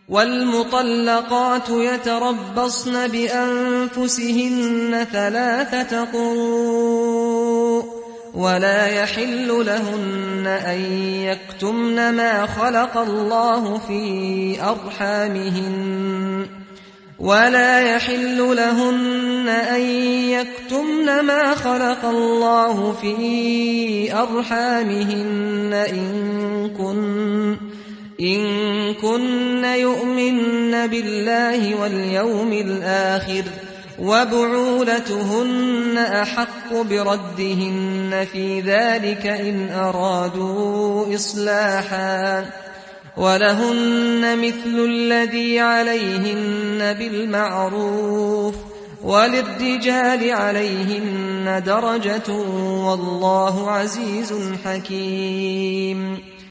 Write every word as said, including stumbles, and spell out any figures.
والمطلقات يتربصن بأنفسهن ثلاثة قروء ولا يحل لهن أن يكتمن ما خلق الله في أرحامهن ولا يحل لهن أن يكتمن ما خلق الله في أرحامهن إن كن إن كن يؤمن بالله واليوم الآخر وبعولتهن أحق بردهن في ذلك إن أرادوا إصلاحا ولهن مثل الذي عليهن بالمعروف وللرجال عليهن درجة والله عزيز حكيم.